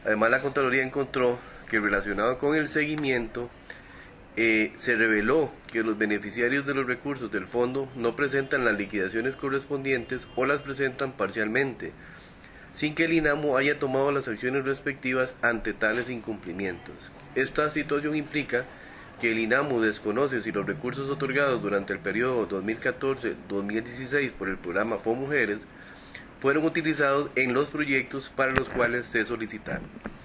Además, la Contraloría encontró que relacionado con el seguimiento, se reveló que los beneficiarios de los recursos del fondo no presentan las liquidaciones correspondientes o las presentan parcialmente, sin que el INAMU haya tomado las acciones respectivas ante tales incumplimientos. Esta situación implica que el INAMU desconoce si los recursos otorgados durante el periodo 2014-2016 por el programa FOMUjeres fueron utilizados en los proyectos para los cuales se solicitaron.